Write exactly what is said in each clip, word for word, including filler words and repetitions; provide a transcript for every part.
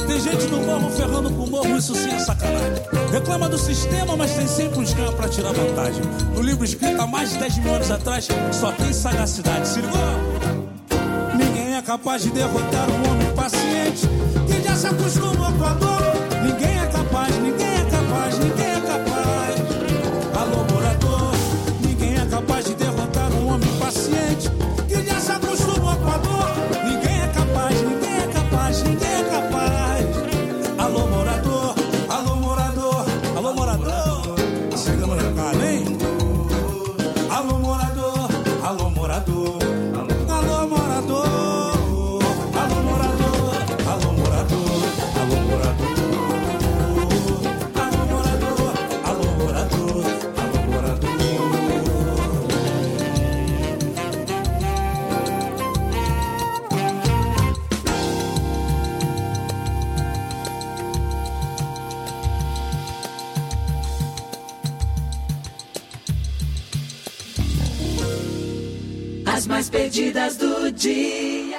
Tem gente do morro ferrando com o morro, isso sim é sacanagem. Reclama do sistema, mas tem sempre uns caras pra tirar vantagem. No livro escrito há mais de dez mil anos atrás, só tem sagacidade. Se ligou? Ninguém é capaz de derrotar um homem paciente que já se acostumou com a dor. Ninguém é capaz, ninguém é capaz, ninguém é capaz. Alô, morador. Ninguém é capaz de derrotar um homem paciente que já se acostumou com a dor. Ninguém é capaz, ninguém é capaz, ninguém é capaz. Alô, morador, alô, morador, alô, morador. Chega no recado, hein? Alô, morador, alô, morador, alô, morador, alô, morador, alô, morador, alô, morador. As mais pedidas do dia.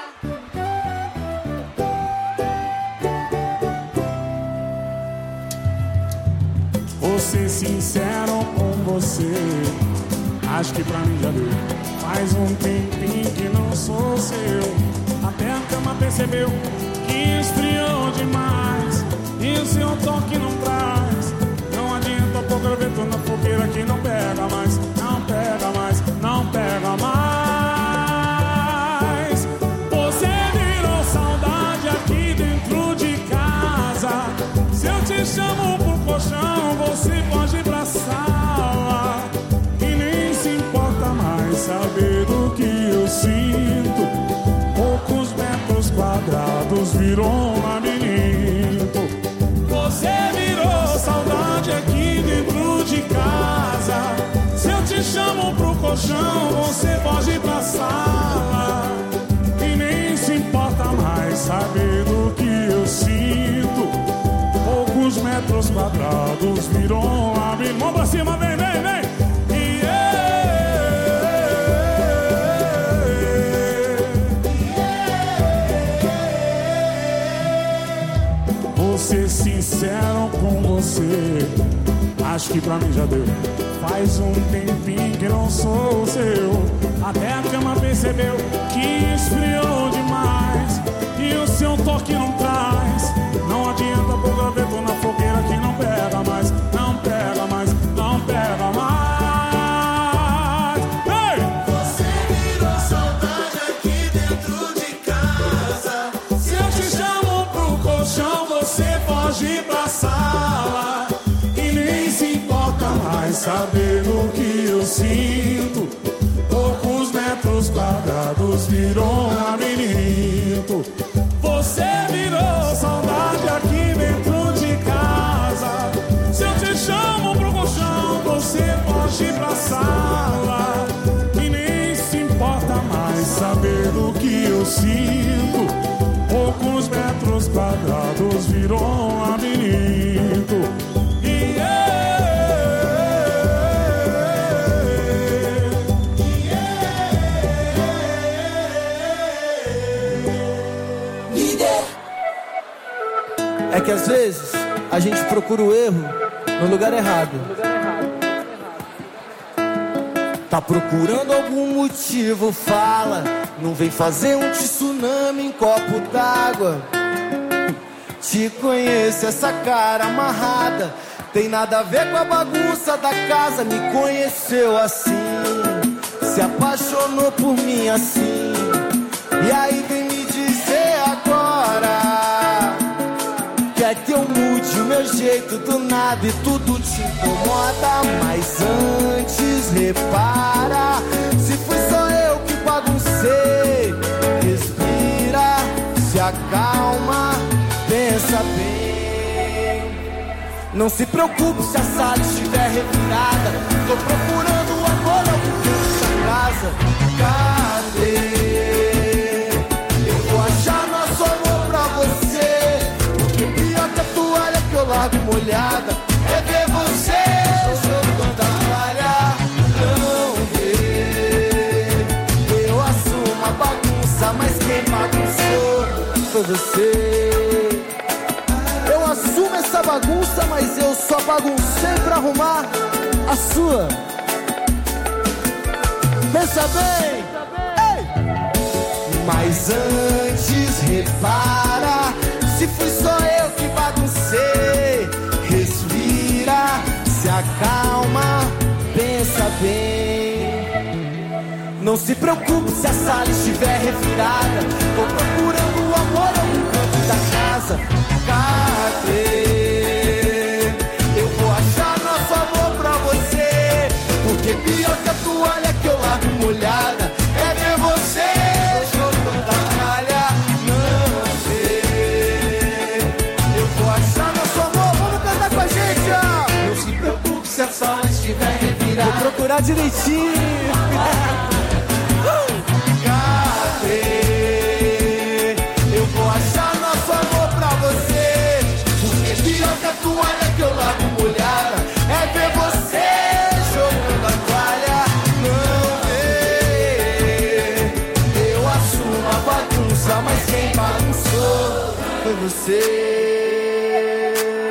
Vou ser sincero com você, acho que pra mim já deu. Faz um tempinho que não sou seu. Até a cama percebeu que esfriou demais e o seu toque não traz. Não adianta pôr graveto na fogueira que não pega mais. Não pega mais, não pega mais. Você virou saudade aqui dentro de casa. Se eu te chamo pro colchão, você pode ir pra sala. E nem se importa mais saber do que eu sinto. Poucos metros quadrados virou um labirinto. Você virou saudade aqui dentro de casa. Se eu te chamo pro colchão, você pode ir pra sala. E nem se importa mais saber do que eu sinto. Poucos metros quadrados virou um labirinto. Mão pra cima, vem, vem, vem. Vou ser sincero com você, acho que pra mim já deu. Faz um tempinho que não sou seu. Até a cama percebeu que esfriou demais e o seu toque não traz. Não adianta pôr graveto na fogueira que não pega mais. Não pega mais, não pega mais. Ei! Você virou saudade aqui dentro de casa. Se eu te chamo pro colchão, você pode ir pra sala. E nem se importa mais saber o que eu sinto. Poucos metros quadrados virou um labirinto. Você virou saudade aqui dentro de casa. Se eu te chamo pro colchão, você pode ir pra sala. E nem se importa mais saber do que eu sinto. Poucos metros quadrados virou um labirinto. E é que às vezes a gente procura o erro no lugar errado. Tá procurando algum motivo, fala. Não vem fazer um tsunami em copo d'água. Te conheço, essa cara amarrada tem nada a ver com a bagunça da casa. Me conheceu assim, se apaixonou por mim assim. E aí vem me dizer agora quer que eu mude o meu jeito do nada e tudo te incomoda. Mas antes repara, se fui só eu que baguncei. Respira, se acalma, pensa bem. Não se preocupe se a sala estiver revirada. Tô procurando o amor ao canto da casa. Cadê? Eu vou achar nosso amor pra você. Porque pior que a toalha que eu largo molhada é ver você jogando a toalha. Não vê. Eu assumo a bagunça, mas quem bagunçou foi você. baguncei pra arrumar a sua. Pensa bem, ei! Mas antes repara, se fui só eu que baguncei, respira, se acalma, pensa bem. Não se preocupe se a sala estiver revirada, tô procurando o amor em algum canto da casa. Cadê? Eu vou achar nosso amor pra você, porque pior que a toalha que eu largo molhada é ver você jogando a malha. Não sei. Eu vou achar nosso amor, vamos cantar com a gente, ó. Não se preocupe se a sala estiver revirada, vou procurar direitinho. Eu vou achar nosso amor pra você, porque pior que a toalha que eu largo molhada é ver você jogando a toalha. Não vê, eu assumo a bagunça, mas quem bagunçou foi você.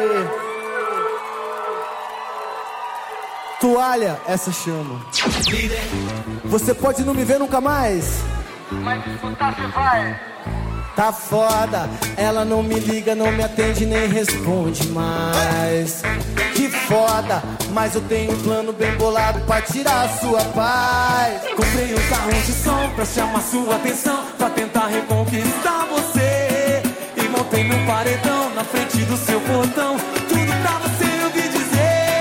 Toalha, essa chama. Você pode não me ver nunca mais, mas escutar se vai. tá foda, ela não me liga, não me atende nem responde mais. Que foda, mas eu tenho um plano bem bolado pra tirar a sua paz. Comprei um carro de som pra chamar sua atenção, pra tentar reconquistar você. E montei num paredão na frente do seu portão, tudo pra você ouvir dizer: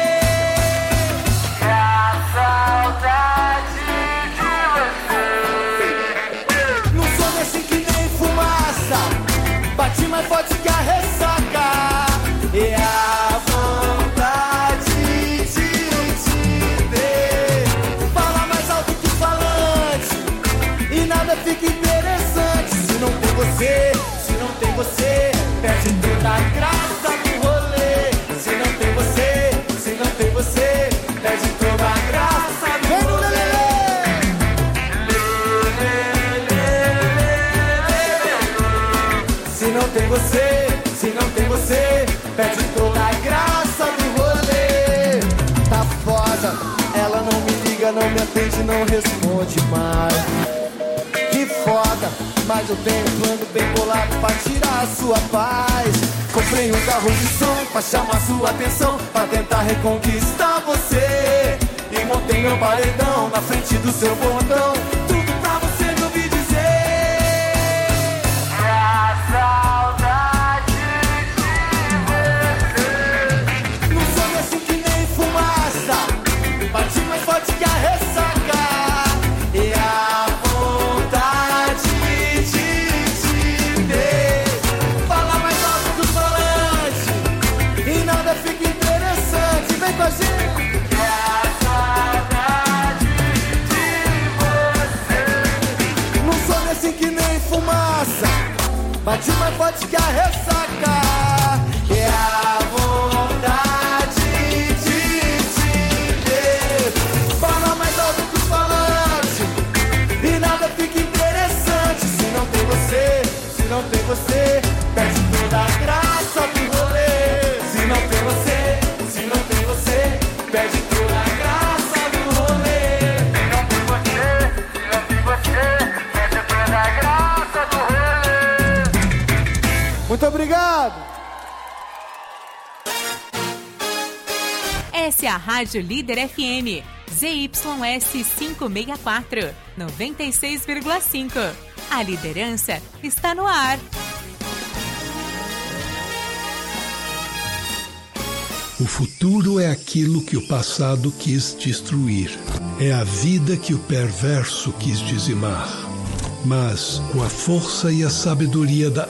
É a saudade de você. Não sou desse que nem fumaça, bati mais forte que a ressaca. É a vontade de te ver, fala mais alto que falante, e nada fica interessante. Se não tem você, se não tem você, perde toda a graça do rolê. Se não tem você, se não tem você, perde toda a graça do rolê. Vem no lelê! Se não tem você, se não tem você, perde toda a graça do rolê. Tá foda, ela não me liga, não me atende, não responde mais. Que foda, mas eu tenho um plano bem bolado pra tirar a sua paz. Comprei um carro de som pra chamar sua atenção, pra tentar reconquistar você. E montei um paredão na frente do seu portão, tudo pra você me ouvir dizer: É a saudade de você. não sou assim que nem fumaça, bati mais forte que a ressaca. E a vontade de te ver, fala mais alto que o falante, e nada fica interessante. Vem com a gente. É a saudade de você. Não sou assim que nem fumaça, bati mais forte que a ressaca. É a vontade de te ver, fala mais alto que o falante, e nada fica interessante. Se não tem você, se não tem você, perde toda a graça do rolê. Se não tem você, se não tem você, perde toda a graça do rolê. Se não tem você, se não tem você, perde toda a graça do rolê. Muito obrigado. Essa é a Rádio Líder F M, Z Y S quinhentos e sessenta e quatro, noventa e seis vírgula cinco. A liderança está no ar. O futuro é aquilo que o passado quis destruir. É a vida que o perverso quis dizimar. Mas, com a força e a sabedoria da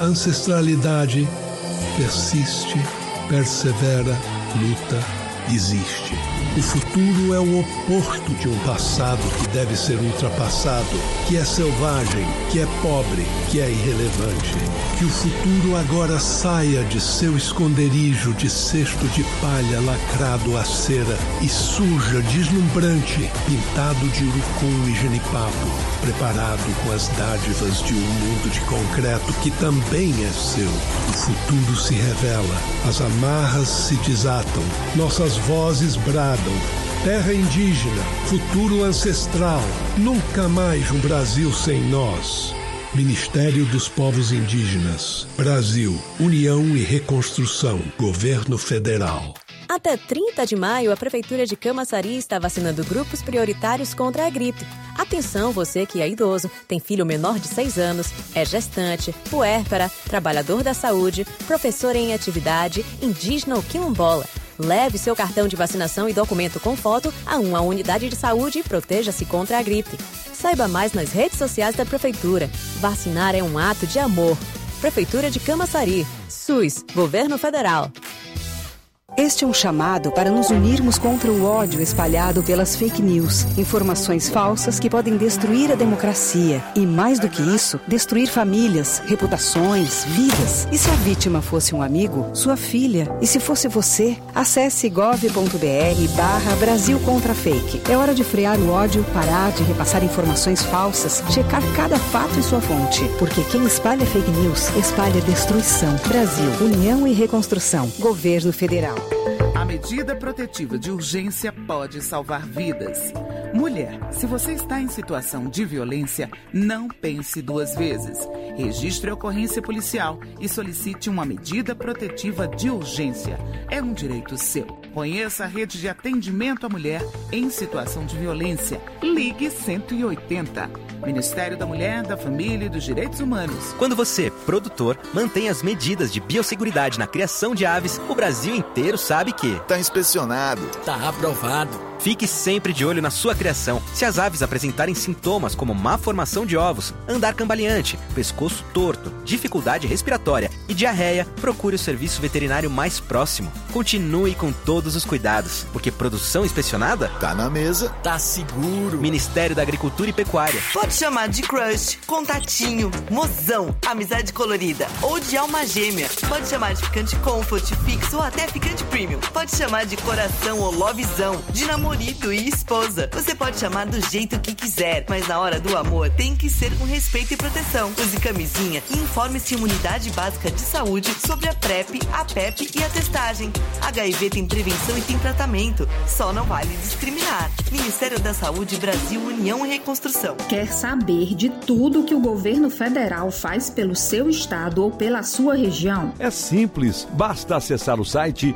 ancestralidade, persiste, persevera, luta, existe. O futuro é o oposto de um passado que deve ser ultrapassado, que é selvagem, que é pobre, que é irrelevante. Que o futuro agora saia de seu esconderijo de cesto de palha lacrado à cera e surja deslumbrante, pintado de urucum e genipapo, preparado com as dádivas de um mundo de concreto que também é seu. O futuro se revela, as amarras se desatam, nossas vozes bradam. Terra indígena, futuro ancestral, nunca mais um Brasil sem nós. Ministério dos Povos Indígenas, Brasil, União e Reconstrução, Governo Federal. Até trinta de maio, a Prefeitura de Camaçari está vacinando grupos prioritários contra a gripe. Atenção, você que é idoso, tem filho menor de seis anos, é gestante, puérpera, trabalhador da saúde, professor em atividade, indígena ou quilombola. Leve seu cartão de vacinação e documento com foto a uma unidade de saúde e proteja-se contra a gripe. Saiba mais nas redes sociais da Prefeitura. Vacinar é um ato de amor. Prefeitura de Camaçari. SUS, Governo Federal. Este é um chamado para nos unirmos contra o ódio espalhado pelas fake news, informações falsas que podem destruir a democracia e, mais do que isso, destruir famílias, reputações, vidas. E se a vítima fosse um amigo, sua filha? E se fosse você? Acesse gov.br barra Brasil contra Fake. É hora de frear o ódio, parar de repassar informações falsas, checar cada fato e sua fonte. Porque quem espalha fake news, espalha destruição. Brasil, União e Reconstrução, Governo Federal. A medida protetiva de urgência pode salvar vidas. Mulher, se você está em situação de violência, não pense duas vezes. Registre a ocorrência policial e solicite uma medida protetiva de urgência. É um direito seu. Conheça a rede de atendimento à mulher em situação de violência. Ligue cento e oitenta. Ministério da Mulher, da Família e dos Direitos Humanos. Quando você, produtor, mantém as medidas de biosseguridade na criação de aves, o Brasil inteiro sabe que está inspecionado, está aprovado. Fique sempre de olho na sua criação. Se as aves apresentarem sintomas como má formação de ovos, andar cambaleante, pescoço torto, dificuldade respiratória e diarreia, procure o serviço veterinário mais próximo. Continue com todos os cuidados, porque produção inspecionada tá na mesa, tá seguro. Ministério da Agricultura e Pecuária. Pode chamar de crush, contatinho, mozão, amizade colorida ou de alma gêmea. Pode chamar de ficante comfort, fixo ou até ficante premium. Pode chamar de coração ou lovezão, de namorado e esposa. Você pode chamar do jeito que quiser, mas na hora do amor tem que ser com respeito e proteção. Use camisinha e informe-se em Unidade Básica de Saúde sobre a PrEP, a PEP e a testagem. H I V tem prevenção e tem tratamento. Só não vale discriminar. Ministério da Saúde, Brasil, União e Reconstrução. Quer saber de tudo que o governo federal faz pelo seu estado ou pela sua região? É simples. Basta acessar o site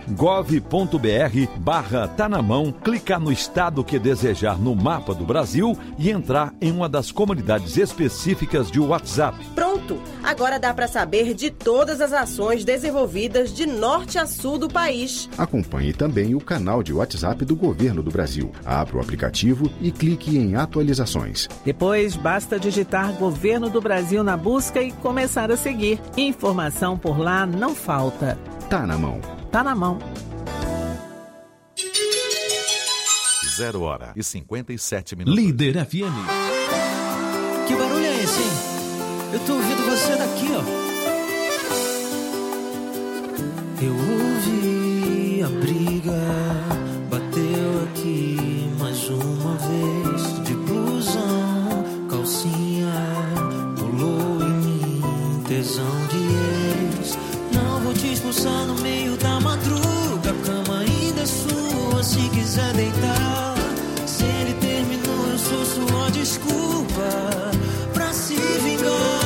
gov.br barra tá na mão, clicar no no estado que desejar no mapa do Brasil e entrar em uma das comunidades específicas de WhatsApp. Pronto! Agora dá para saber de todas as ações desenvolvidas de norte a sul do país. Acompanhe também o canal de WhatsApp do Governo do Brasil. Abra o aplicativo e clique em atualizações. Depois basta digitar Governo do Brasil na busca e começar a seguir. Informação por lá não falta. Tá na mão. Tá na mão. Zero hora e cinquenta e sete minutos. Líder F M. Que barulho é esse, hein? Eu tô ouvindo você daqui, ó. Eu ouvi a briga, bateu aqui mais uma vez. De blusão, calcinha, pulou em mim, tesão de ex. Não vou te expulsar no meio da madruga, a cama ainda é sua se quiser deitar. Se ele terminou, eu sou sua desculpa pra se vingar.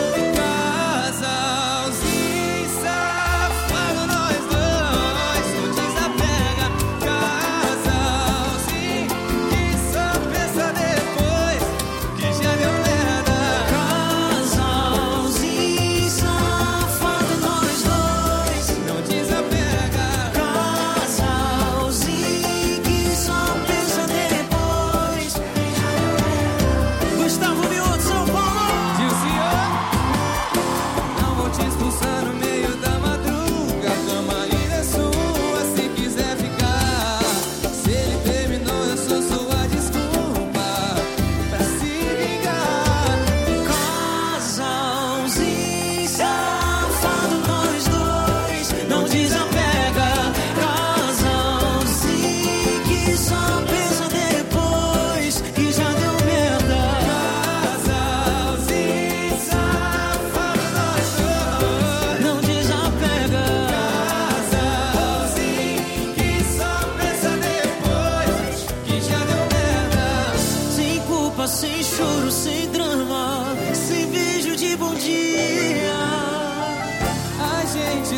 Casalzinho safado, nós dois, não desapega. Casalzinho que só pensa depois que já deu merda. Casalzinho safado, nós dois, não desapega.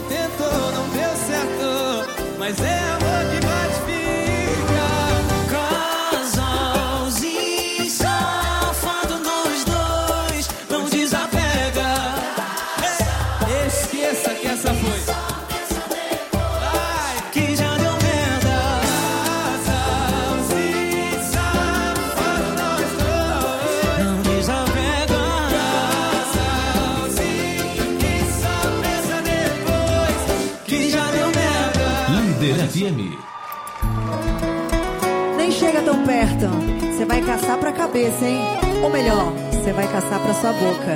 e tentou, não deu certo, mas é amor que bate fica. Casalzinho safado nós dois, não desapega. Ei, esqueça que essa foi. Ai, que já deu merda. Casalzinho safado nós dois, não desapega. Casalzinho que só pensa depois, que já deu merda. Líder F M. Nem chega tão perto, você vai caçar pra cabeça, hein? Ou melhor, você vai caçar pra sua boca.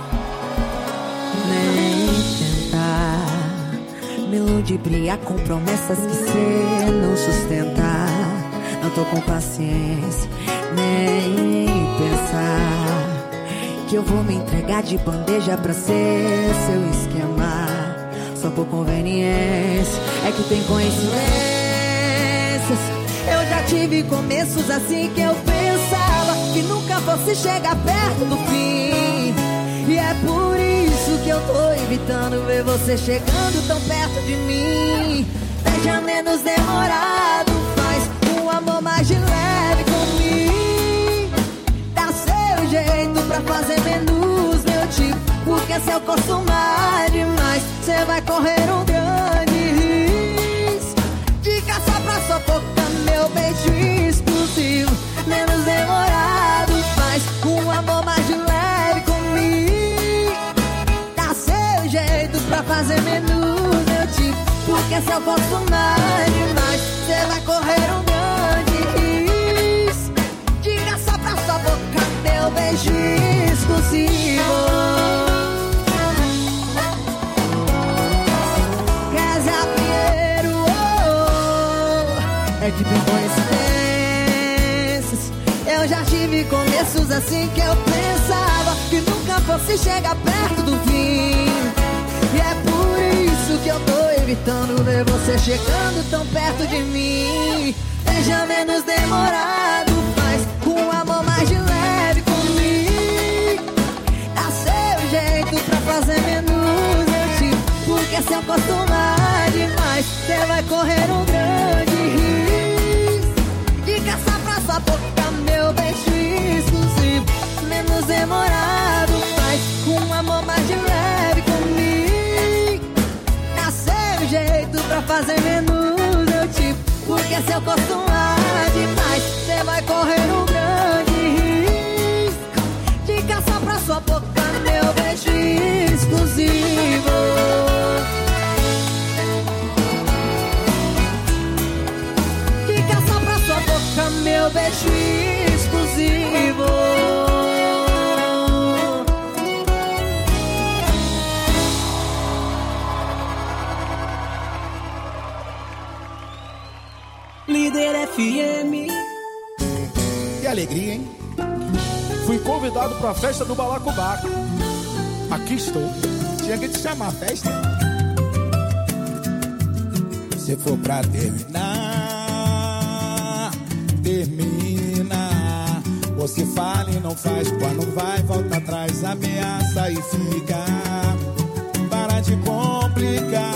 Nem tentar me ludibriar com promessas que cê não sustenta. Não tô com paciência, nem pensar que eu vou me entregar de bandeja pra ser seu esquema. Só por conveniência é que tem coincidências. Eu já tive começos assim que eu pensava que nunca fosse chegar perto do fim. E é por isso que eu tô evitando ver você chegando tão perto de mim. Seja menos demorado, faz um amor mais de leve comigo. Dá seu jeito pra fazer menos meu tipo, porque se eu acostumar demais, cê vai correr um grande risco de caçar pra sua boca meu beijo exclusivo. Menos demorado, faz um amor mais de leve comigo. Dá seu jeito pra fazer menos meu tipo, porque se eu acostumar demais, cê vai correr um grande risco de caçar pra sua boca meu beijo exclusivo. É que tem coincidências. Eu já tive começos assim que eu pensava que nunca fosse chegar perto do fim. E é por isso que eu tô evitando ver você chegando tão perto de mim. Seja menos demorado, faz um amor mais de leve comigo. Dá seu jeito pra fazer menos eu tipo, porque se eu acostumar demais, você vai correr um grande risco de caçar pra sua boca meu beijo exclusivo. Menos demorado, faz um amor mais de leve comigo. Dá seu jeito pra fazer menos eu tipo, porque se eu acostumar demais, você vai correr um grande risco de caçar pra sua boca meu beijo exclusivo. Meu beijo exclusivo. Líder F M. Que alegria, hein? Fui convidado pra festa do Balacobaco. Aqui estou. Tinha que te chamar a festa. Se for pra terminar, termina. Você fala e não faz, quando vai, volta atrás, ameaça e fica. Para de complicar,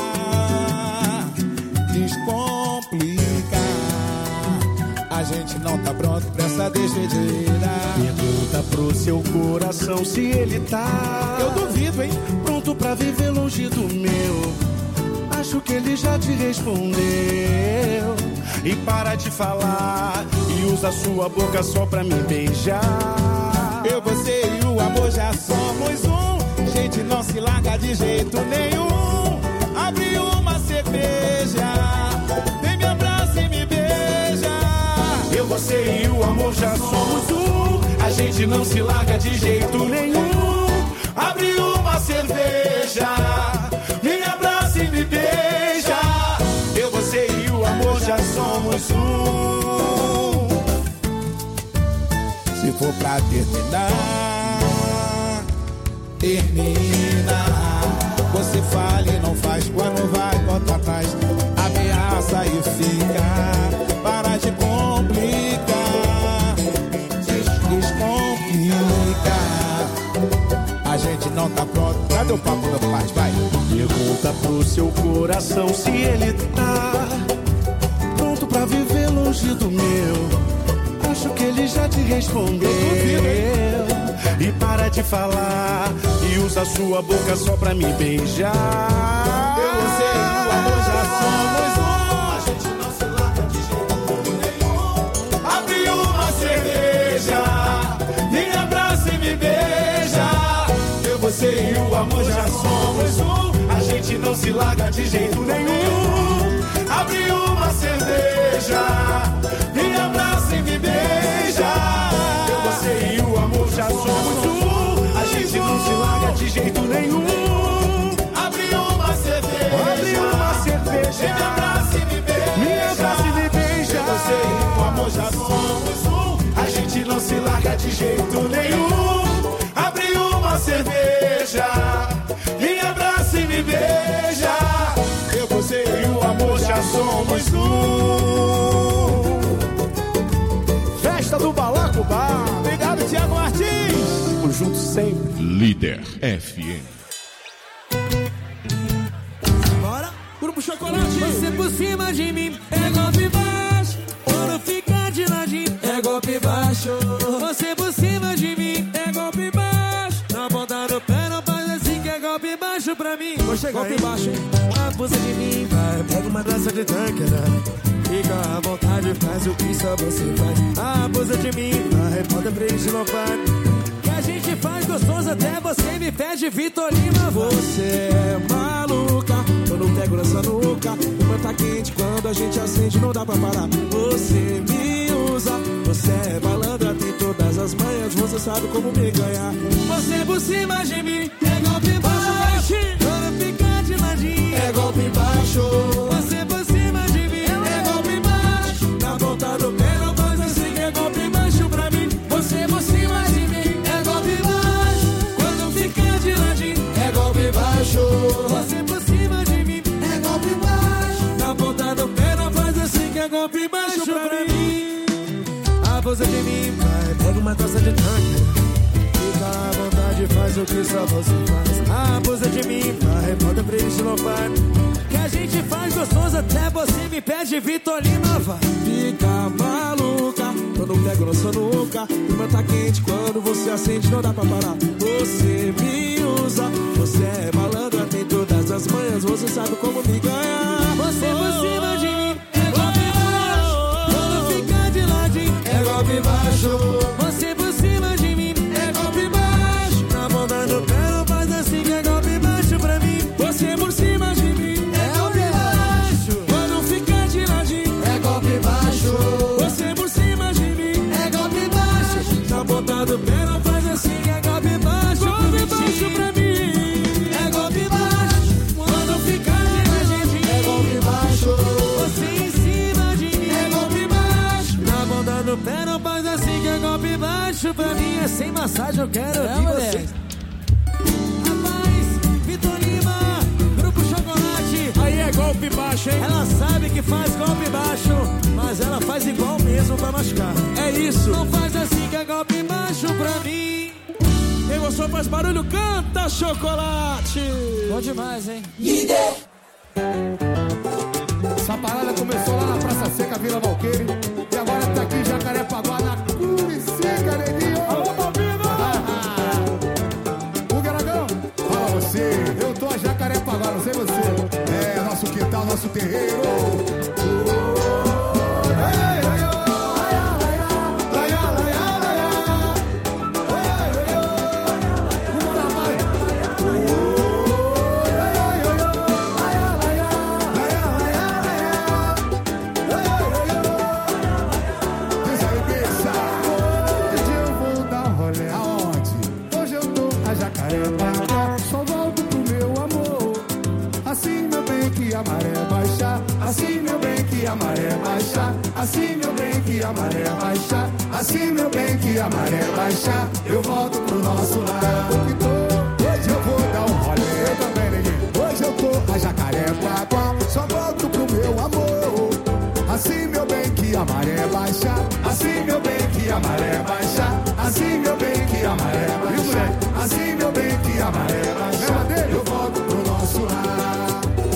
descomplica. A gente não tá pronto pra essa despedida. Pergunta pro seu coração se ele tá. Eu duvido, hein? Pronto pra viver longe do meu. Acho que ele já te respondeu. E para de falar e usa sua boca só pra me beijar. Eu, você e o amor já somos um. Gente, não se larga de jeito nenhum. Abre uma cerveja, vem me abraça e me beija. Eu, você e o amor já somos um. A gente não se larga de jeito nenhum. Abre uma cerveja, me abraça e me beija. Eu, você e o amor já somos um. Se for pra terminar, termina. Você fala e não faz, quando vai, volta atrás, ameaça e fica. Para de complicar, descomplica. A gente não tá pronto. Cadê o papo, meu pai? Vai. Pergunta pro seu coração. Se ele tá pronto pra viver longe do meu, acho que ele já te respondeu. E para de falar e usa sua boca só pra me beijar. Eu, você e o amor já somos um. A gente não se larga de jeito nenhum. Abre uma cerveja, me abraça e me beija. Eu, você e o amor já somos um. A gente não se larga de jeito nenhum. Abre uma cerveja, me abraça e me beija. Eu, você e o amor já somos um. A gente não se larga de jeito nenhum. Abre uma cerveja, abre uma cerveja, me abraça e me beija. Me abraça e me beija. Eu, você e o amor já somos um. A gente não se larga de jeito nenhum. Abre uma cerveja, me abraça e me beija. Eu, você e o amor já somos um. Festa do Balacubá. Obrigado, Thiago Martins. Tamo junto sempre. Líder F M. Bora, Grupo Chocolate. Você por cima de mim é golpe baixo. Quando fica de ladinho é golpe baixo. Você por cima de mim é golpe baixo. Na ponta do pé não faz assim que é golpe baixo pra mim. Vou chegar, golpe hein? baixo, hein? Abusa de mim, vai. Pega uma taça de tanque, né? Fica à vontade, faz o que só você faz. Abusa de mim, vai. Pode frente, não vai. Que a gente faz gostoso até você me pede Vitorina. Você é maluca, eu não pego nessa nuca. O meu tá quente, quando a gente acende não dá pra parar. Você me usa, você é malandra, tem todas as manhas, você sabe como me ganhar. Você por cima de mim é golpe baixo. Quando fica de ladinho é golpe baixo. Você por cima de mim é golpe baixo. Na ponta do pé não faz assim que é golpe baixo pra mim. Você por cima de mim é golpe baixo. Quando fica de ladinho é golpe baixo. Você por cima de mim é golpe baixo. Na ponta do pé não faz assim que é golpe baixo pra mim. Abusa de mim, vai, pega uma taça de tanque. Fica à vontade, faz o que só você faz. Abusa de mim, vai, bota pra isso, não vai. Que a gente faz gostoso até você me pede Vitorina, vai. Fica maluca, quando eu pego na sua nuca. O meu tá quente, quando você acende não dá pra parar. Você me usa, você é malandra, tem todas as manhas, você sabe como me ganhar. Você por cima de mim é golpe baixo. Quando fica de ladinho é golpe baixo. Você por cima de mim é golpe baixo. Na ponta do pé não faz assim que é golpe baixo pra mim. Você por cima de mim é golpe baixo. Quando fica de ladinho é golpe baixo. Você por cima de mim é golpe baixo. Na ponta do pé não faz assim que é golpe baixo. Golpe baixo pra mim é golpe baixo. Quando fica de ladinho é golpe baixo. Você em cima de mim é golpe baixo. Na ponta do pé não faz assim que é golpe baixo pra mim. É sem massagem, eu quero ouvir você. Rapaz, Vitor Lima, Grupo Chocolate. Aí é golpe baixo, hein? Ela sabe que faz golpe baixo, mas ela faz igual mesmo pra machucar. É isso. Não faz assim que é golpe baixo pra mim. Quem gostou faz barulho, canta, Chocolate. Bom demais, hein? Líder. Essa parada começou lá na Praça Seca, Vila Valqueire. E agora tá aqui em Jacarepaguá, na Curicica, neguinho. Alô, Bobina! O Garagão, fala você. Eu tô a Jacarepaguá, não sei você. É, nosso quintal, nosso terreiro. Assim, meu bem, que a maré baixa. Assim, meu bem, que a maré baixa. Assim, meu bem, que a maré baixa. Eu volto pro nosso lar. Hoje eu vou dar um rolê. Eu também, neguinho. Hoje eu tô a Jacarepaguá. Só volto pro meu amor. Assim, meu bem, que a maré baixa. Assim, meu bem, que a maré baixa. Assim, meu bem, que a maré baixa. Assim, meu bem, que a maré baixa. Eu volto pro nosso lar.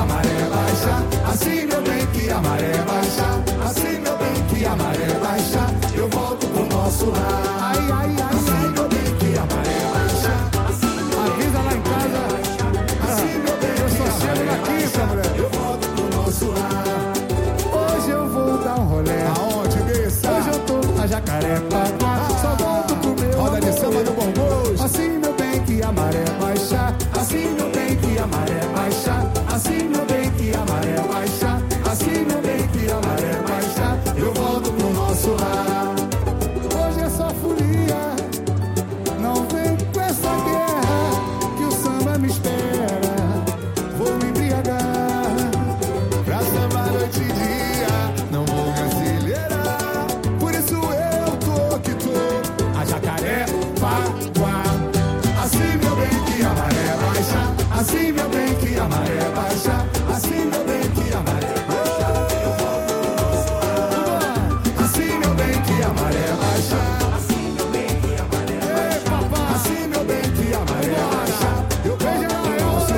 a maré baixar, assim meu bem que a maré baixar, assim meu bem que a maré baixar, eu volto pro nosso lar. Ai, ai, ai, assim meu bem que a maré baixar, avisa lá em casa, assim meu bem eu só chego na quinta, mulher, eu volto pro nosso lar. Hoje eu vou dar um rolê. Aonde, Bessa? Hoje eu tô a Jacarepaguá, só volto pro meu roda de samba do bom gosto. Assim meu bem que a maré baixar, assim meu bem que a maré baixar, assim meu bem que a maré baixar, assim meu bem que a maré baixar, eu volto pro nosso lar. Hoje é só folia, não vem com essa guerra, que o samba me espera, vou me embriagar, pra samba noite e dia, não vou me acelerar, por isso eu tô que tô, a Jacarepaguá. Assim meu bem que a maré baixa, assim meu bem que a maré baixa, assim meu bem que a maré baixa, eu volto pro nosso lar. Assim meu bem que a maré baixa, assim meu bem que a maré baixa, assim meu bem que a maré baixa, eu vejo a nossa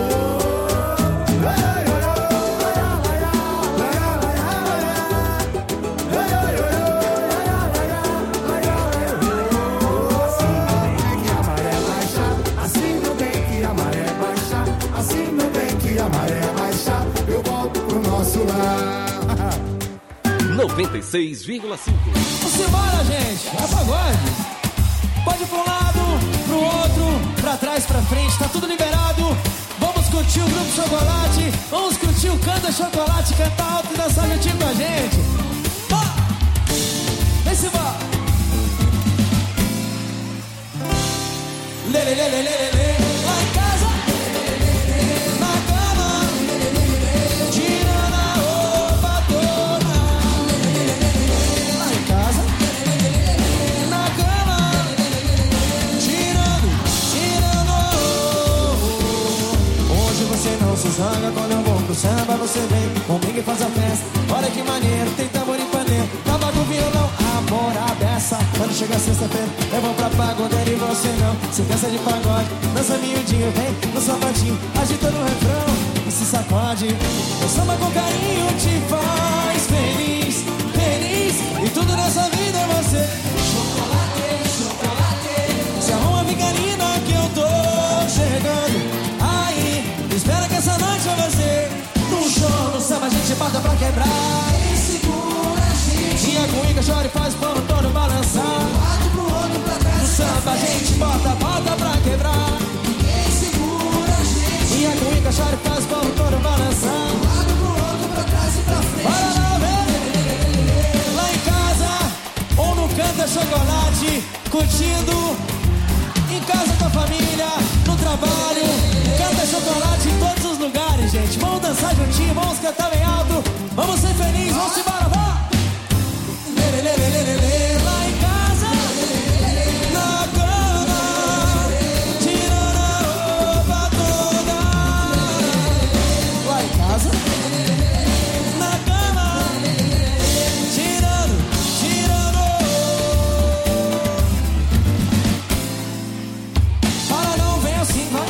noventa e seis vírgula cinco. Vamos embora, gente. É pagode. Pode ir pra um lado, pro outro, pra trás, pra frente, tá tudo liberado. Vamos curtir o Grupo Chocolate. Vamos curtir o Canta Chocolate, cantar alto e dançar juntinho com a gente. Bora! Vem-se embora. Lê, lê, lê, lê, lê, lê. Lá em casa, na cama, tirando a roupa toda. Lá em casa, na cama, tirando, tirando a roupa. Hoje você não se zanga quando eu vou pro samba. Você vem comigo e faz a festa. Olha que maneiro, tem tambor e pandeiro, tava com violão, amor a beça. Quando chega sexta-feira, eu vou pra pagodeira e você não se cansa de pagode. Dança miudinho, vem no sapatinho, agitando o refrão e se sacode. O samba com carinho te faz feliz, feliz. E tudo nessa vida é você. Chocolate, chocolate. Se arruma, fica linda que eu tô chegando. Aí, espera que essa noite é você. No show, no samba a gente bota pra quebrar. E segura a gente. E a cuíca chora e faz o pano todo balançar. Um lado pro outro, pra trás. No samba a gente bota, bota pra quebrar. Ninguém segura a gente. E a cuíca chora e faz o pano todo balançar. Um lado pro outro, pra trás e pra frente. Bora lá, vem. Lá em casa, ou no Canta Chocolate, curtindo. Em casa com a família, no trabalho. Canta Chocolate em todos os lugares, gente. Vamos dançar juntinho, vamos cantar bem alto. Vamos ser felizes, vamos embora, vamos! Lê, lê, lê, lê, lê, lê. Lá em casa, na cama, tirando a roupa toda. Lá em casa, na cama, tirando, tirando. Para não, vem assim, vai.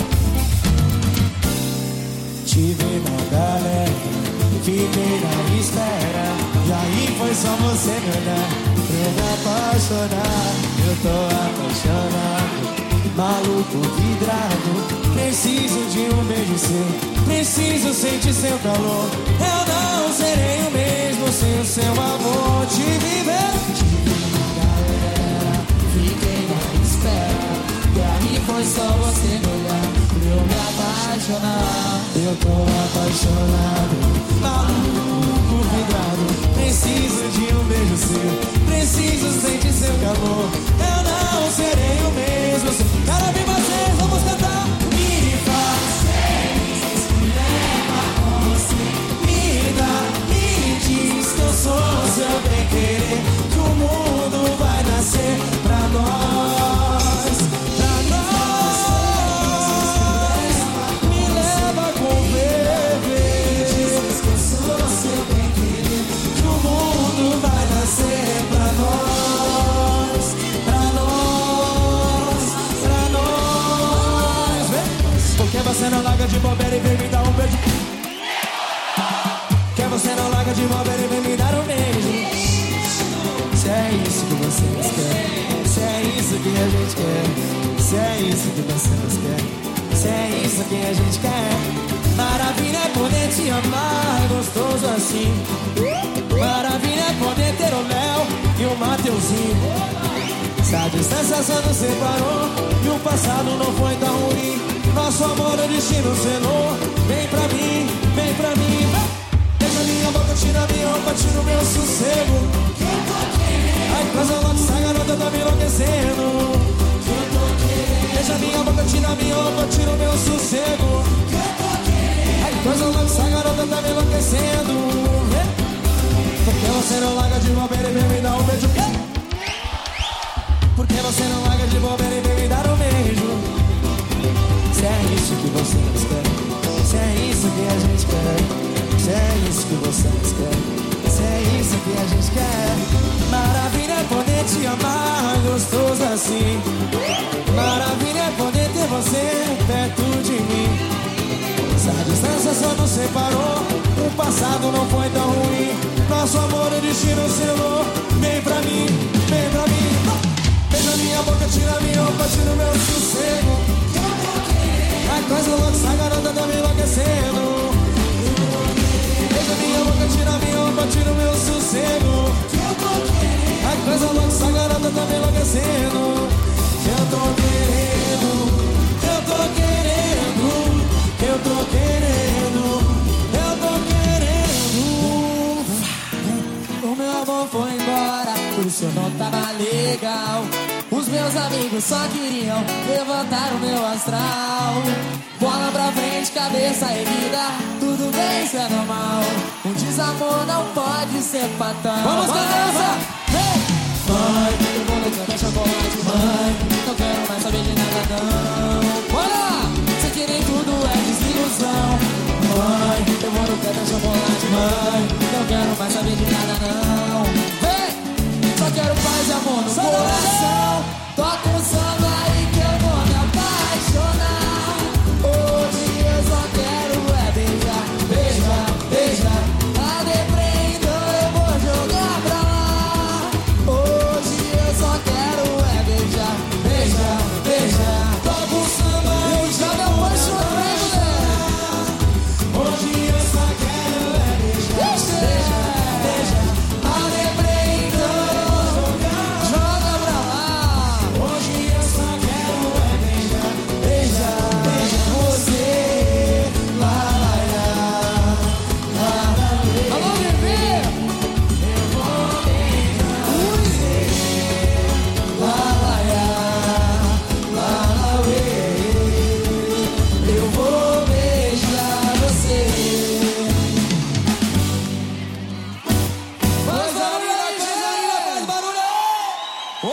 Te vi na galera, fiquei na espera. E aí foi só você me olhar pra eu me apaixonar. Eu tô apaixonado, maluco, vidrado. Preciso de um beijo seu, preciso sentir seu calor. Eu não serei o mesmo sem o seu amor. Te viver, te vi na galera, fiquei na espera. E aí foi só você me olhar pra eu me apaixonar. Eu tô apaixonado, maluco, vidrado. Preciso de um beijo seu, preciso sentir seu calor. Eu não serei o mesmo. Cara, vem vocês, vamos cantar. Me faz feliz, me leva com você. Me dá, me diz que eu sou seu bem querer. Que o mundo vai nascer pra nós, pra nós. Me leva com bebê. Diz que eu sou seu bem querer. Que o mundo vai nascer pra nós, pra nós, pra nós. Vem. Porque você não larga de bobeira e vem me dar um beijo. isso que a gente quer. Maravilha é poder te amar, gostoso assim. Maravilha é poder ter o Léo e o Mateuzinho. Se a distância só nos separou e o passado não foi tão ruim, nosso amor o destino selou. Vem pra mim, vem pra mim. Beija minha boca, tira minha roupa, tira o meu sossego. Ai, coisa louca, essa garota tá me enlouquecendo. Beija minha boca, tira minha roupa, tira o meu sossego. Ai, coisa louca, essa garota tá me enlouquecendo. Por que você não larga de bobeira e vem me dar um beijo? Por que você não larga de bobeira e vem me dar um beijo? Se é isso que você quer, se é isso que a gente quer, se é isso que você quer, se é isso que a gente quer. Maravilha é poder te amar, gostoso assim. Maravilha é poder ter você perto de mim. Se a distância só nos separou, o passado não foi tão ruim, nosso amor o destino selou. Vem pra mim, vem pra mim. Beija minha boca, tira minha roupa, tira o meu sossego. Ai, coisa louca, essa garota tá me enlouquecendo. Beija minha boca, tira minha roupa, tira o meu sossego. Ai, coisa louca, essa garota tá me enlouquecendo. Eu tô querendo, eu tô querendo, eu tô querendo, eu tô querendo. O meu amor foi embora, por isso eu não tava legal. Os meus amigos só queriam levantar o meu astral. Bola pra frente, cabeça erguida, tudo bem, isso é normal. Um desamor não pode ser fatal. Vamos, cabeça! Hey! Mãe, eu vou no canto chocolate, mãe. Não quero mais saber de nada, não. Bora! Sei que nem tudo é desilusão. Mãe, eu vou no canto chocolate, mãe. Não quero mais saber de nada, não. Vem! Só quero paz e amor no coração. Toca um samba aí que eu vou me apaixonar. Hoje eu só quero é beijar, beijar, beijar. A deprê então eu vou jogar pra lá. Hoje eu só quero é beijar, beijar, beijar. Toca um samba aí que eu já me apaixonei, mulher. Hoje eu só quero é beijar, beijar, beijar. A deprê então eu vou jogar, joga pra lá. Hoje eu só quero é beijar, beijar, beijar você. Lá, lá, lá, lá. Alô, bebê! Eu vou beijar você. Lá, lá, lá, lá, eu vou beijar você. Faz barulho aí, coisa linda, faz barulho aí!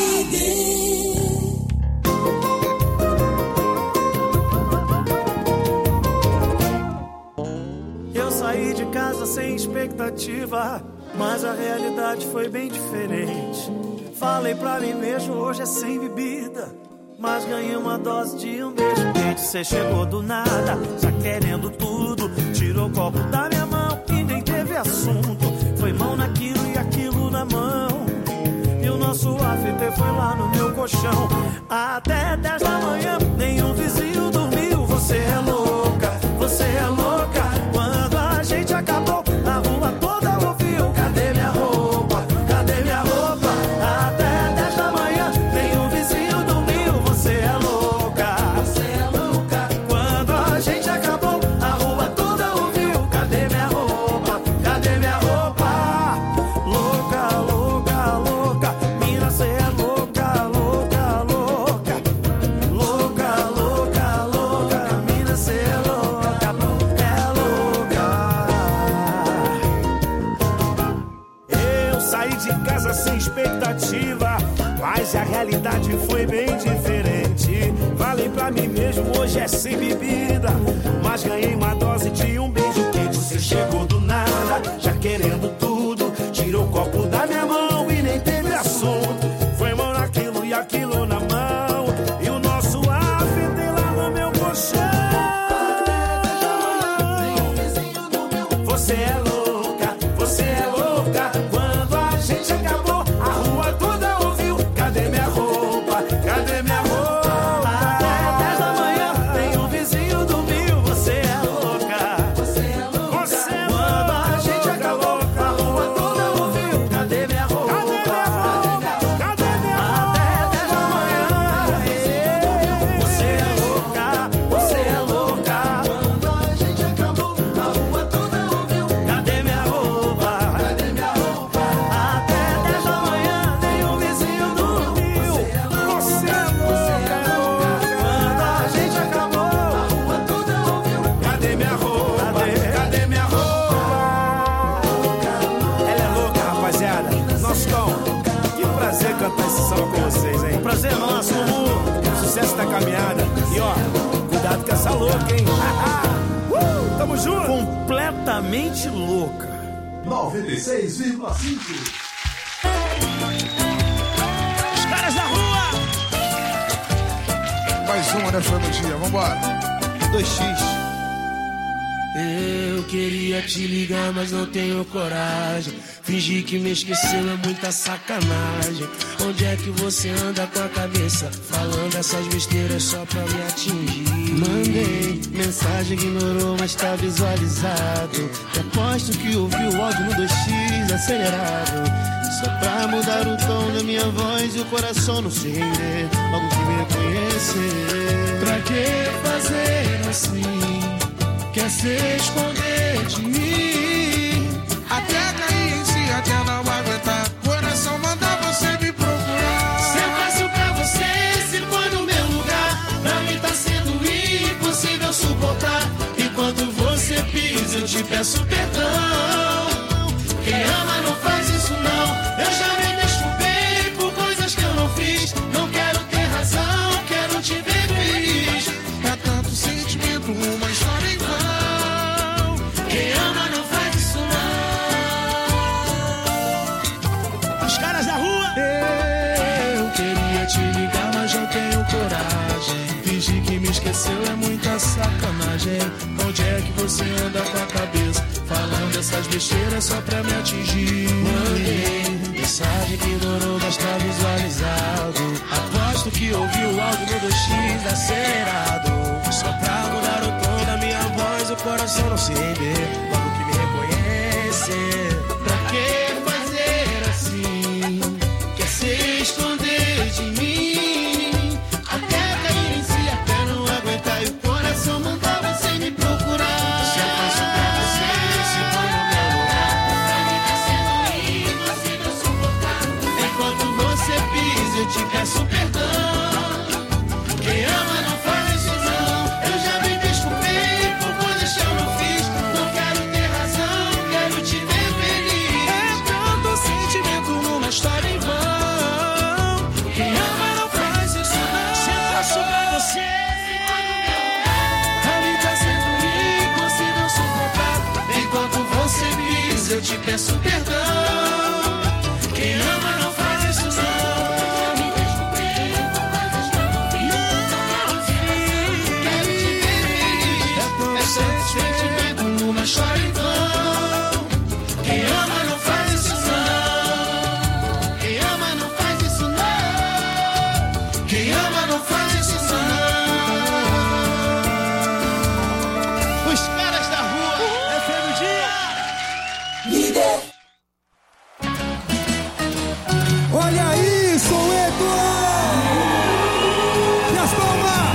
Eu saí de casa sem expectativa, mas a realidade foi bem diferente. Falei pra mim mesmo, hoje é sem bebida, mas ganhei uma dose de um beijo quente. Cê chegou do nada, já querendo tudo, tirou o copo da minha mão e nem teve assunto. Foi mão naquilo e aquilo na mão, e o nosso after foi lá no meu colchão. Até dez da manhã, nenhum vizinho dormiu. Você é louca, você é louca. Quando a gente acabou, a rua toda ouviu. Cadê minha roupa? Cadê minha roupa? Até dez da manhã, nenhum vizinho dormiu. Você é louca, você é louca. Quando a gente acabou, a rua toda ouviu. Cadê minha roupa? Cadê minha roupa? Louca, louca, louca. Mina, cê é louca, louca, louca. Louca, louca, louca. Mina, cê é louca, é louca. Eu saí de casa sem expectativa, mas a realidade foi bem diferente. Falei pra mim mesmo, hoje é sem bebida, mas ganhei uma dose de um beijo quente. Você chegou do nada, já querendo tudo, tirou o copo da minha mão e nem teve assunto. Foi mão naquilo e aquilo na mão, e o nosso after lá no meu colchão. Você é louca, você é louca. Quando a gente acabou, a rua toda ouviu. Cadê minha roupa? Cadê minha roupa? Até dez da manhã, nenhum vizinho louca, hein? uh, tamo junto. Completamente louca. noventa e seis vírgula cinco. Os caras da rua. Mais uma nessa dia, vambora. dois x. Eu queria te ligar, mas não tenho coragem. Fingir que me esqueceu é muita sacanagem. Onde é que você anda com a cabeça? Falando essas besteiras só pra me atingir. Mandei mensagem, ignorou, mas tá visualizado. E aposto que ouviu o áudio no dois x acelerado. Só pra mudar o tom da minha voz e o coração não se render. Logo que me reconhecer. Pra que fazer assim? Quer se esconder de mim? Até cair em si, até não aguentar. Coração manda você me procurar. Se é fácil pra você, se for no meu lugar. Pra mim tá sendo impossível suportar. Enquanto você pisa, eu te peço perdão. Quem ama não faz isso não. Eu já me desculpei por coisas que eu não fiz. Não quero ter razão, quero te ver feliz. É tanto sentimento, uma história em vão. Quem ama não faz isso não. Os caras da rua. Eu queria te ligar, mas não tenho coragem. Fingir que me esqueceu é muita sacanagem. Onde é que você anda com a cabeça? Falando essas besteiras só pra me atingir. Mandei mensagem que ignorou, mas tá visualizado. Aposto que ouviu o áudio no dois x acelerado. Só pra mudar o tom da minha voz, o coração não se render. Logo que me reconhecer. Pra que fazer assim? Quer se esconder de mim? Até cair em si, até não aguentar e o coração mandar você me procurar. Se eu faço pra você, se for no meu lugar. Pra mim tá sendo impossível suportar. Enquanto você pisa, eu te peço perdão. Quem ama não faz isso não. Eu já me desculpei por coisas que eu não fiz. Não quero ter razão, quero te ver feliz. É tanto sentimento numa história em vão. Quem ama não faz isso não. Se eu faço pra você, pra mim tá sendo impossível suportar. Enquanto você pisa, eu te peço perdão. Quem ama não faz isso não. Me desculpei por coisas que eu não fiz. Quero te ver feliz. É tanto sentimento numa história em vão. Quem ama não faz isso não. Quem ama não faz isso não. Quem ama não faz isso não. Os caras da rua. É fé do dia. Líder. Olha aí, Soweto! E as palmas!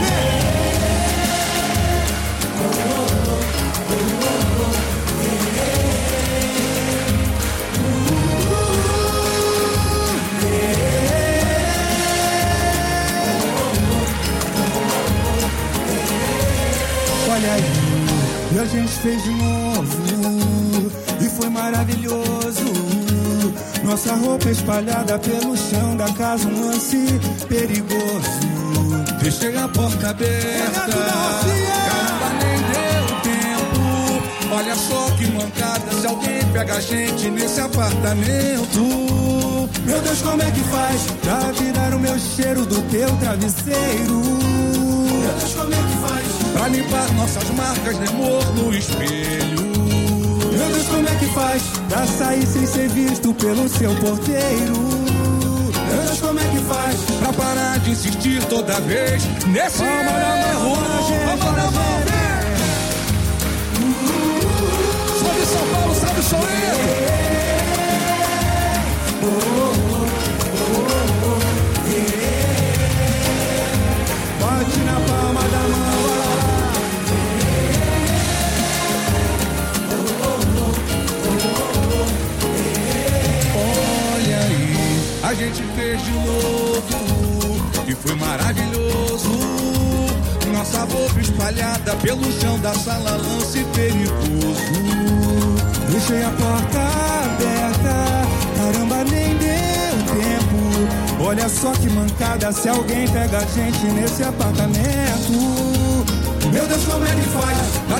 Olha aí, e a gente fez de novo, e foi maravilhoso. Nossa roupa espalhada pelo chão da casa, um lance perigoso. Deixei a porta aberta, caramba, nem deu tempo. Olha só que mancada, se alguém pega a gente nesse apartamento. Meu Deus, como é que faz pra tirar o meu cheiro do teu travesseiro? Meu Deus, como é que faz pra limpar nossas marcas de amor no espelho? Meu Deus, como é que faz pra sair sem ser visto pelo seu porteiro? Meu Deus, como é que faz pra parar de insistir toda vez nesse erro? Palma na mão, vem! Sou de São Paulo, sabe, sou eu! Bate na palma da mão. A gente fez de novo e foi maravilhoso. Nossa roupa espalhada pelo chão da sala, lance perigoso. Deixei a porta aberta, caramba, nem deu tempo. Olha só que mancada, se alguém pega a gente nesse apartamento.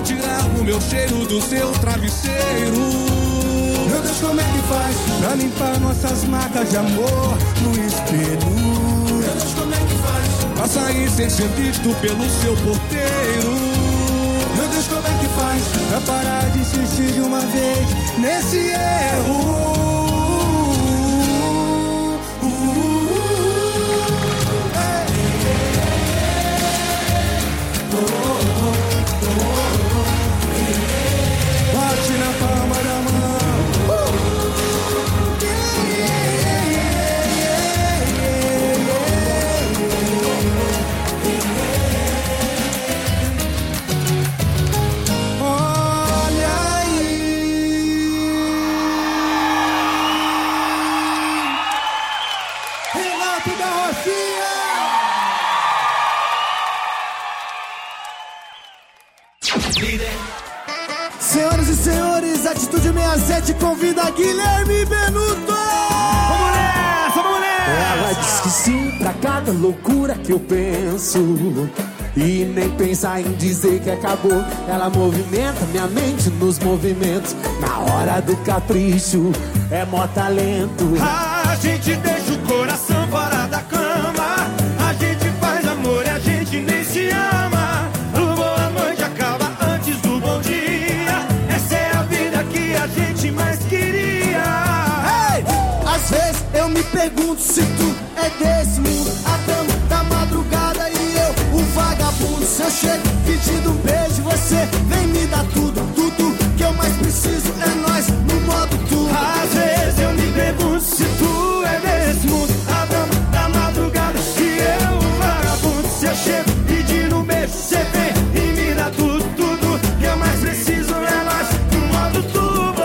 pra tirar o meu cheiro do seu travesseiro. Meu Deus, como é que faz pra limpar nossas marcas de amor no espelho? Meu Deus, como é que faz pra sair sem ser visto pelo seu porteiro? Meu Deus, como é que faz pra parar de insistir de uma vez nesse erro? Bate na palma da mão. Olha aí. Renato da Rocinha. Senhoras e senhores, Atitude sessenta e sete convida Guilherme Benuto! Vamos nessa, vamos nessa! Ela diz que sim pra cada loucura que eu penso e nem pensa em dizer que acabou. Ela movimenta minha mente nos movimentos. Na hora do capricho, é mó talento. A gente deixa o coração fora da cama. A gente faz amor e a gente nem se ama. O boa noite acaba antes do bom dia. Essa é a vida que a gente mais queria. Hey! Às vezes eu me pergunto se tu é desse mundo. A dama da madrugada e eu, o vagabundo. Se eu chego pedindo um beijo, você vem me dar tudo. Tudo que eu mais preciso é nós no modo tudo. Às vezes eu me pergunto se tu é desse mundo. A dama da madrugada e eu, o vagabundo. Se eu chego pedindo um beijo, você vem e me dá tudo. Tudo que eu mais preciso é nós no modo tubo.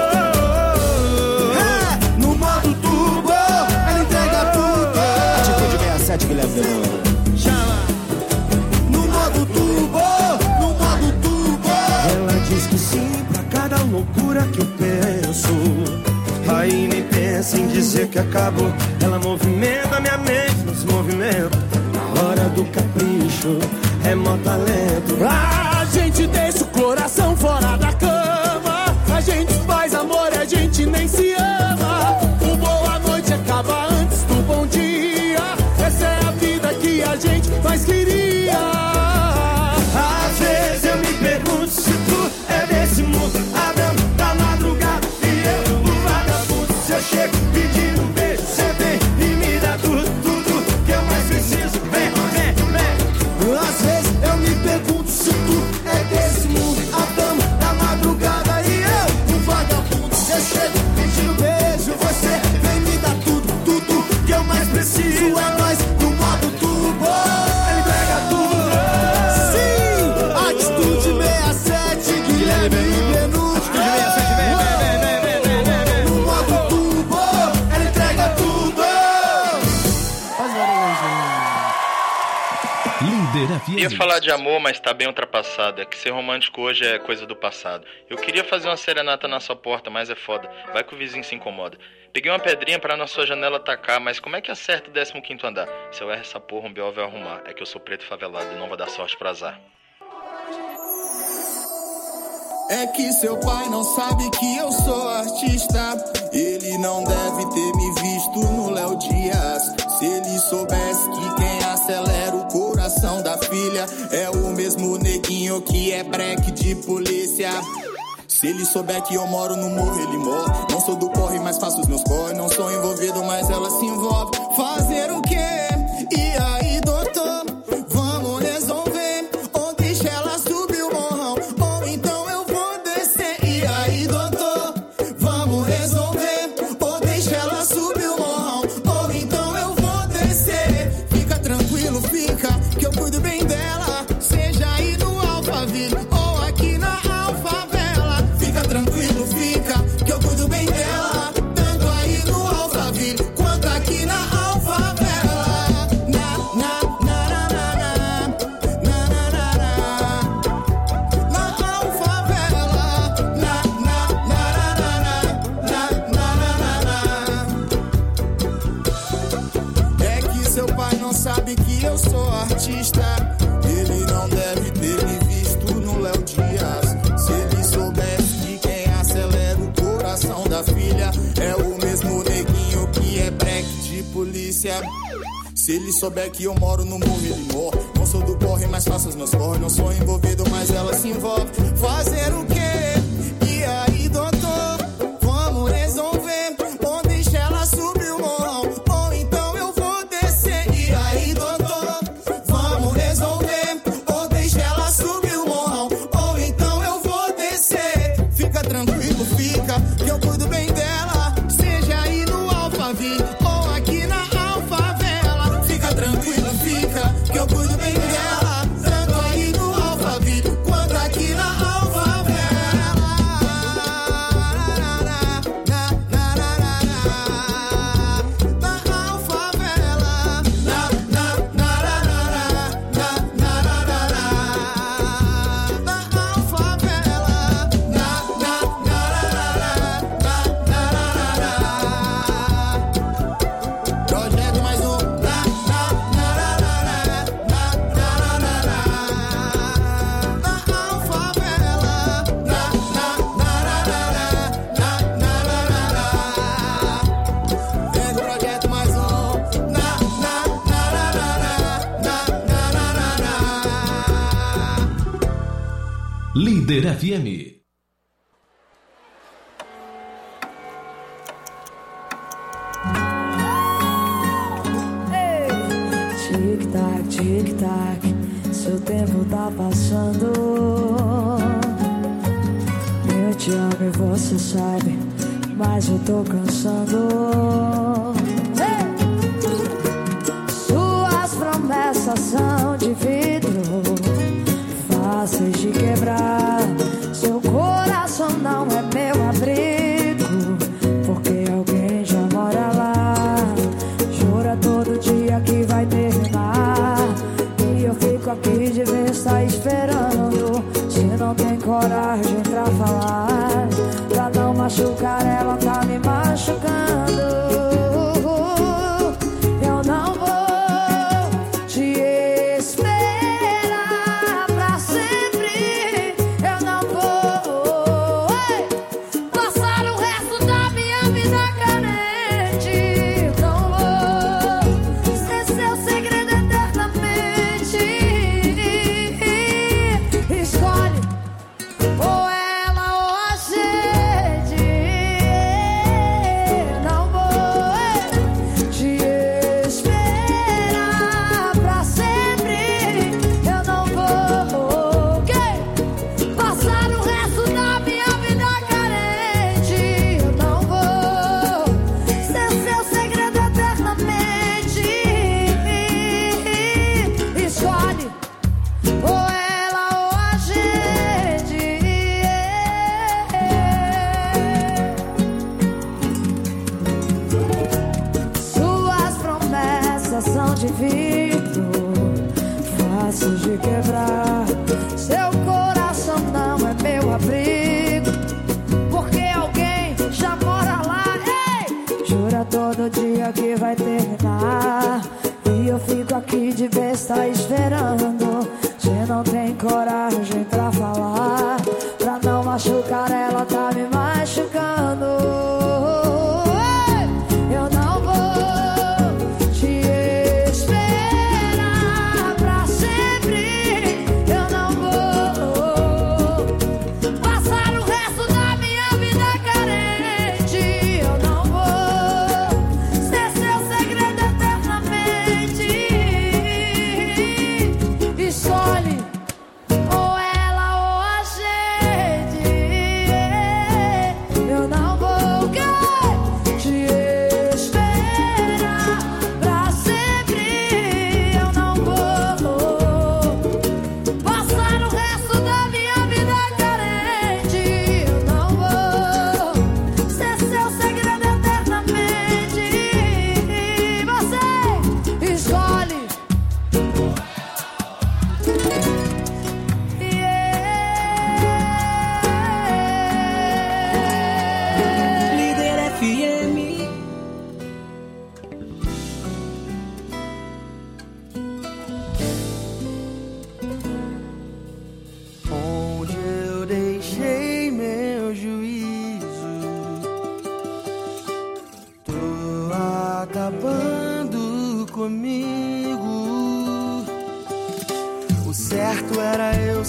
É, no modo tubo, ela entrega tudo. Atitude sessenta e sete, Guilherme Benuto. No modo tubo, no modo tubo. Ela diz que sim pra cada loucura que eu penso. Aí nem pensa em dizer que acabou. Ela movimenta minha mente nos movimentos. Na hora do capricho, é mó talento. A gente deixa o coração fora da cama. A gente faz amor e a gente nem se ama. O boa noite acaba antes do bom dia. Essa é a vida que a gente mais queria. Às vezes eu me pergunto se tu é desse mundo. A dama da madrugada e eu, o vagabundo. Se eu chego pedindo um beijo, você vem e me dá tudo. Tudo que eu mais preciso. Vem, vem, vem. Às vezes eu me pergunto se tu é desse mundo. A dama da madrugada e eu, o vagabundo. Se eu chego pedindo beijo, você vem me dar tudo. Tudo que eu mais preciso é nós no modo turbo. Ele entrega tudo. Sim, Atitude sessenta e sete, Guilherme Benuto. Atitude sessenta e sete, vem, vem, vem, vem, vem, vem, vem. No modo turbo, ela entrega tudo. Faz Líder F M. Ia falar de amor, mas tá bem ultrapassado. É que ser romântico hoje é coisa do passado. Eu queria fazer uma serenata na sua porta, mas é foda. Vai que o vizinho se incomoda. Peguei uma pedrinha pra na sua janela tacar, mas como é que acerta o décimo quinto andar? Se eu erro essa porra, um B O vai arrumar. É que eu sou preto favelado e não vai dar sorte pra azar. É que seu pai não sabe que eu sou artista. Ele não deve ter me visto no Léo Dias. Se ele soubesse que quem acelera o coração da filha é o mesmo neguinho que é breque de polícia. Se ele souber que eu moro no morro, ele morre. Não sou do corre, mas faço os meus corre. Não sou envolvido, mas ela se envolve. Fazer o quê? E aí, doutor? Vamos resolver. Ou deixa ela subir o morrão, ou então eu vou descer. E aí, doutor? Vamos resolver. Ou deixa ela subir o morrão, ou então eu vou descer. Fica tranquilo, fica, que eu cuido bem dela. Seja aí no Alphaville ou aqui na Alfavela. Fica tranquilo, fica, que eu cuido bem dela. Tanto aí no Alphaville quanto aqui na Alfavela. é. Se ele souber que eu moro no morro, ele morre. Não sou do corre, mas faço os meus corre. Não sou envolvido, mas ela se envolve. Fazer o quê? E aí, doutor? Vamos resolver. Ou deixa ela subir o morrão, ou então eu vou descer. E aí, doutor? Vamos resolver. Ou deixa ela subir o morrão, ou então eu vou descer. Fica tranquilo, fica, que eu cuido bem dela. Seja aí no Alphaville ou aqui na Alfavela. Fica tranquilo, fica, que eu cuido bem dela. Tanto aí no Alphaville quanto aqui na Alfavela. Na Alfavela. Na, na, na, na, na, na, na, na, na, na Alfavela. Na, na, na, na, na, na, na. Projeto mais um. Na, na, na, na, na, na, na, na, na. Na Alfavela. Na, na, na, na, na, na, na, na. Vem do projeto mais um. Na, na, na, na, na, na, na, na, na. Líder F M. Tic-tac, tic-tac, seu tempo tá passando. Eu te amo e você sabe, mas eu tô cansando. Suas promessas são de vidro, fáceis de quebrar. Seu coração não é meu abrigo, porque alguém já mora lá. Jura todo dia que vai terminar, e eu fico aqui de besta esperando. Se não tem coragem pra falar, pra não machucar ela, tá me machucando. Eu não vou te esperar pra sempre. Eu não vou ei, passar o resto da minha vida carente. Eu não vou ser seu segredo eternamente. Escolhe ou ela ou a gente. Eu não vou te esperar pra sempre. Eu não vou que passar o resto da minha vida carente. Eu não vou ser seu segredo eternamente. Escolhe ou ela ou a gente. Suas promessas são de vidro, fáceis de quebrar. Seu coração não é meu abrigo, porque alguém já mora lá. Ei! Jura todo dia que vai terminar, e eu fico aqui de besta esperando. Se não tem coragem pra falar, pra não machucar ela, tá me machucando. Eu não vou te esperar pra sempre. Eu não vou passar o resto da minha vida carente. Eu não vou ser seu segredo eternamente. Escolhe ou ela ou a gente.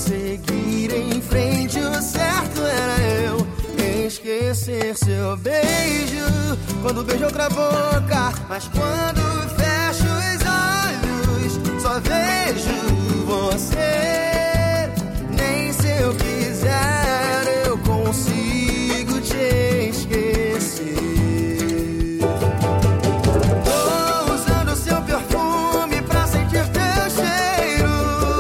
seguir em frente. O certo era eu esquecer seu beijo quando beijo outra boca. Mas quando fecho os olhos, só vejo você. Nem se eu quiser eu consigo te esquecer. Tô usando seu perfume pra sentir teu cheiro.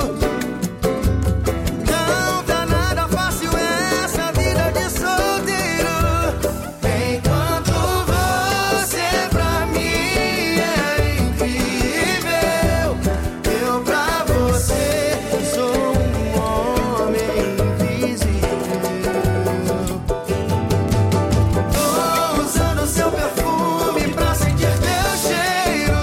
Não tá nada fácil essa vida de solteiro. Enquanto você pra mim é incrível, eu pra você sou um homem invisível. Tô usando seu perfume pra sentir teu cheiro.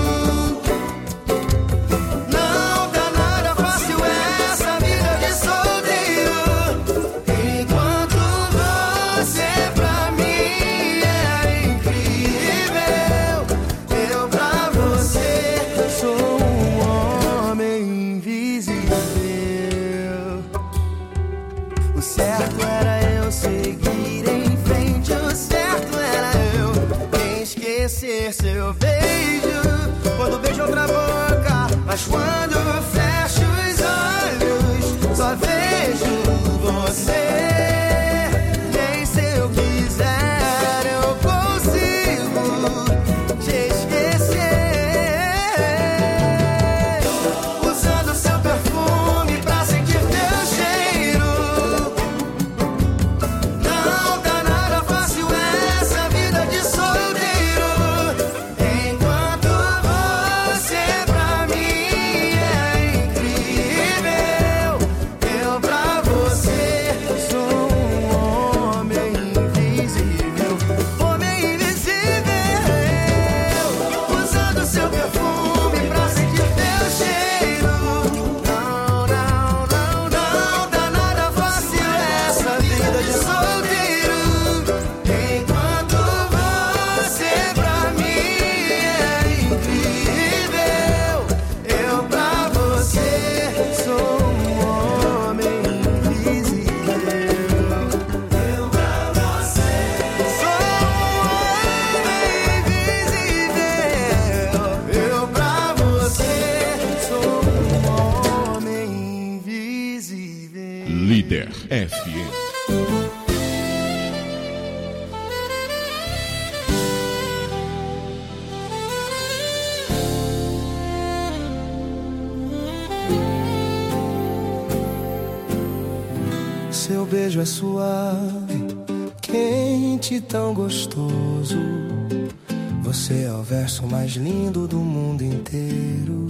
Não tá nada fácil essa vida de solteiro. Enquanto você pra mim é incrível, eu pra você sou um homem invisível. O certo era eu seguir em frente. O certo era eu esquecer seu beijo quando beijo outra boca. Mas quando fecho os olhos, só vejo você. Nem se eu quiser eu consigo te esquecer. Usando seu perfume pra sentir teu cheiro. Não tá nada fácil essa vida de solteiro. Enquanto você pra mim é incrível, eu pra você sou um homem invisível. Homem invisível. Usando seu perfume pra sentir teu cheiro. Não, não, não, não tá nada fácil essa vida de solteiro. Enquanto você pra mim é incrível, eu pra você sou um homem invisível. Eu pra você sou um homem invisível. Eu pra você sou um homem invisível. Líder F M. Seu beijo é suave, quente, tão gostoso. Você é o verso mais lindo do mundo inteiro.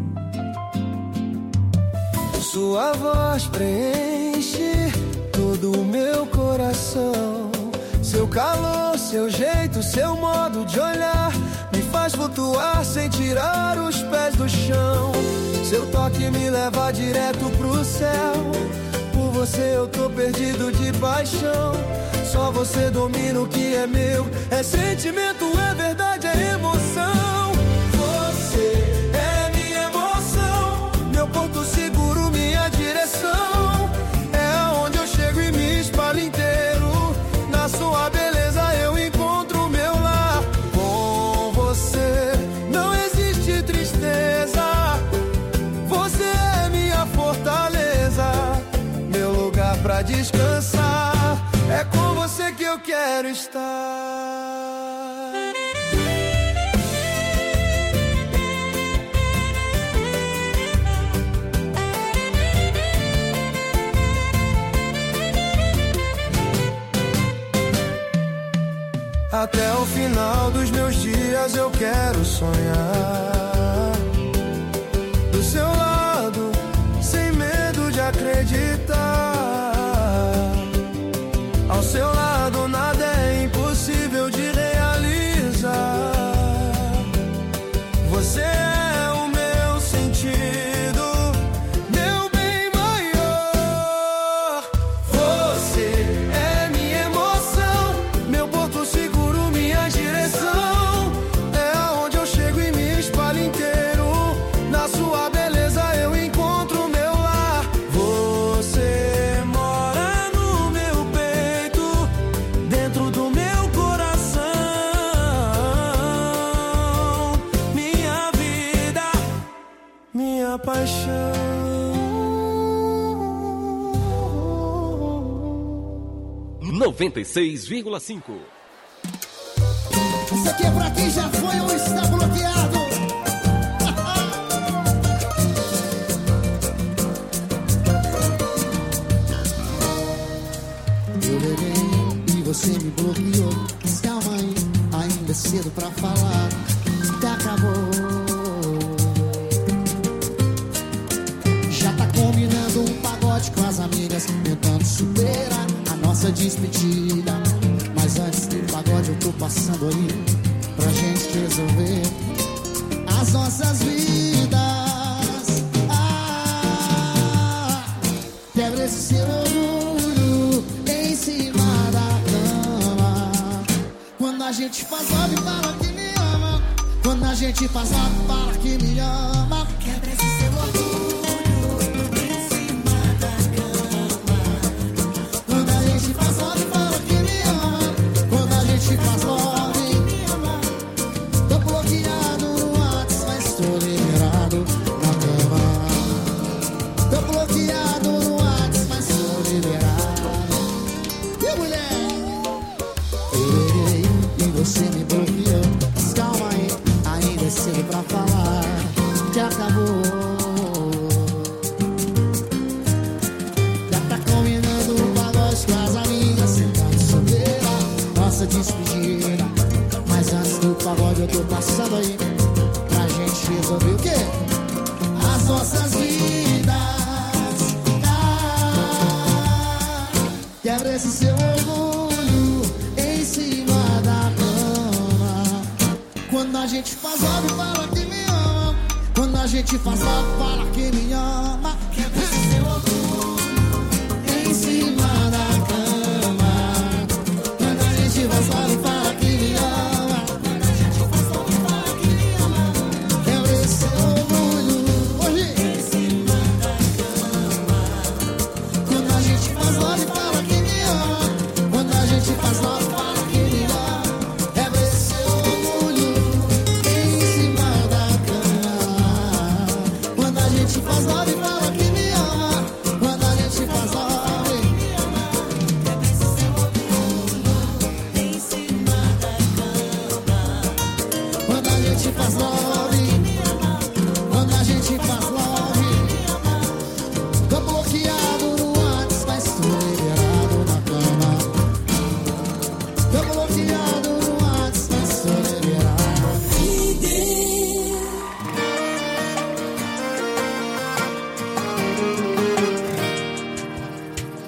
Sua voz preenche todo o meu coração. Seu calor, seu jeito, seu modo de olhar me faz flutuar sem tirar os pés do chão. Seu toque me leva direto pro céu. Por você eu tô perdido de paixão. Só você domina o que é meu. É sentimento, é verdade, é emoção. Você é minha emoção, meu porto seguro, minha direção. É onde eu chego e me espalho inteiro. Na sua beleza eu encontro o meu lar. Com você não existe tristeza. Você é minha fortaleza, meu lugar pra descansar. É com você que eu quero estar. Até o final dos meus dias eu quero sonhar do seu lado, sem medo de acreditar. Ao seu lado nada é impossível de realizar. Você é o meu sentido, meu bem maior. Você é minha emoção, meu porto seguro, minha direção. É onde eu chego e me espalho inteiro. Na sua beleza eu encontro meu lar. Você noventa e seis vírgula cinco. Isso aqui é pra quem já foi ou está bloqueado. Eu bebi e você me bloqueou. Mas calma aí, ainda é cedo pra falar que acabou. Já tá combinando um pagode com as amigas, tentando superar a nossa despedida. Mas antes do pagode eu tô passando aí pra gente resolver as nossas vidas. Ah, quebra esse seu orgulho em cima da cama. Quando a gente faz love, fala que me ama. Quando a gente faz love, fala que me ama. Quebra esse seu orgulho em cima da cama. Quando a gente faz love, fala que me ama. Quando a gente faz love, me ama. Tô bloqueado no WhatsApp, mas tô liberado na cama. Tô bloqueado no WhatsApp, mas tô liberado. E mulher? Eu errei e você me bloqueou. Mas calma aí, ainda é cedo pra falar que acabou. Já tá combinando um pagode com as amigas, sentado solteira, nossa despedida. Mas antes do pagode eu tô passando aí pra gente resolver o quê? As nossas vidas. Ah, quebra esse seu orgulho em cima da cama. Quando a gente faz love, fala que me ama. Quando a gente faz love, fala que me ama.